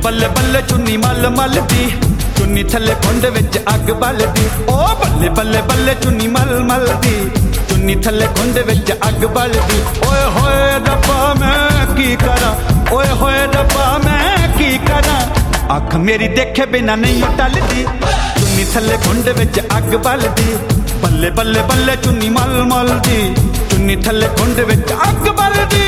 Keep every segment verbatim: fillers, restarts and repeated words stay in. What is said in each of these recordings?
बल्ले बल्ले चुन्नी मल मल दी, चुन्नी थले कुंड विच अग बलदी। ओ बल्ले बल्ले बल्ले चुन्नी मल मल दी, चुन्नी थले कुंड विच अग बलदी। ओए होए रब्बा मैं की करा, ओए होए रब्बा मैं की करा, अख मेरी देखे बिना नहीं टलदी। चुन्नी थले कुंड विच अग बलदी, बल्ले बल्ले बल्ले चुन्नी मल मल दी, चुन्नी थले कुंड विच अग बलदी।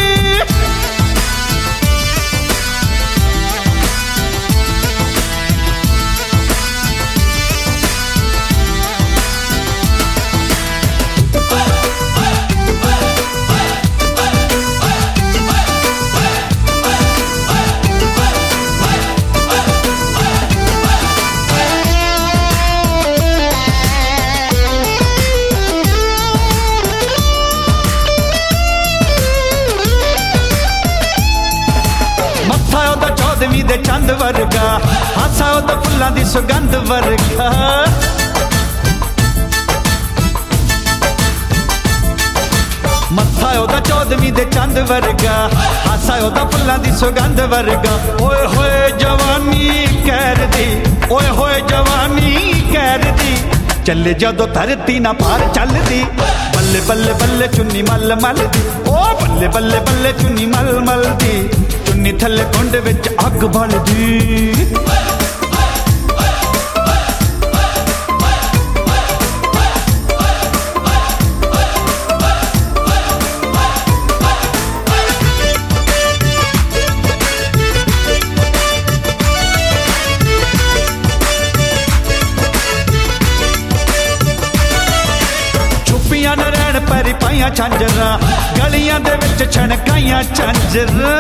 चौदवी दे चंद वर्गा, हासा ओदा फुल्लां दी सुगंध वर्गा। मत्था ओदा चौदवी दे चंद वर्गा, हासा ओदा फुल्लां दी सुगंध वर्गा। ओए होए जवानी कैर दी, ओए होए जवानी कैर दी, चले जदों धरती ना पार चलदी। बल्ले बल्ले बल्ले चुन्नी मल मल दी, ओ बल्ले बल्ले बल्ले चुन्नी मल मल दी, चुन्नी थले कुंड विच अग बलदी। छुपियां न रहन पैरी पाइयां झांजरां, गलियां दे विच छणकाइयां झांजरां।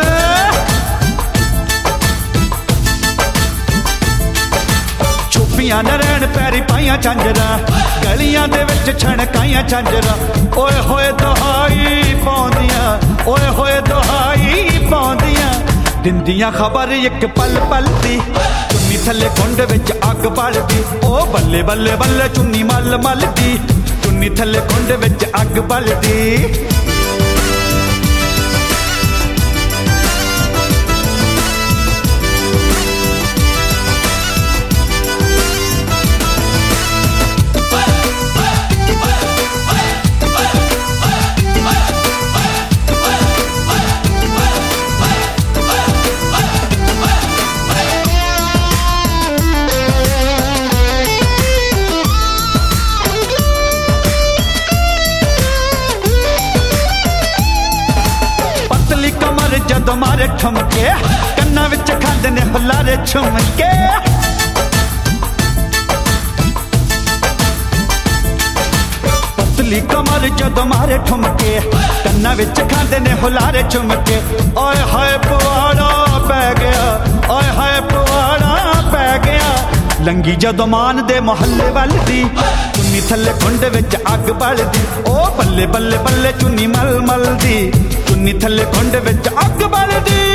छुपियां न रहन पैरी पाइयां झांजरां, गलियां दे विच छणकाइयां झांजरां। ओए होए दुहाई पौंदियां, ओए होए दुहाई पौंदियां, दिंदियां खबर एक पल पल दी। चुन्नी थले कुंड विच अग बलदी, ओ बल्ले बल्ले बल्ले चुन्नी मल मल दी, चुन्नी थले कुंड विच अग बलदी। जदों मारे ठुमके, कन्ना विच खांदे ने हुलारे छुमके। पतली कमर जदों मारे ठुमके, कन्ना विच खांदे ने हुलारे छुमके। ओए हाय पवाड़ा पै गया, ओए हाय पवाड़ा पै गया, लंगी जदों मान दे मोहल्ले वल दी। चुन्नी थले कुंड विच अग बलदी, ओ बल्ले बल्ले बल्ले चुन्नी मल मल दी, चुन्नी थले कुंड विच अग बलदी।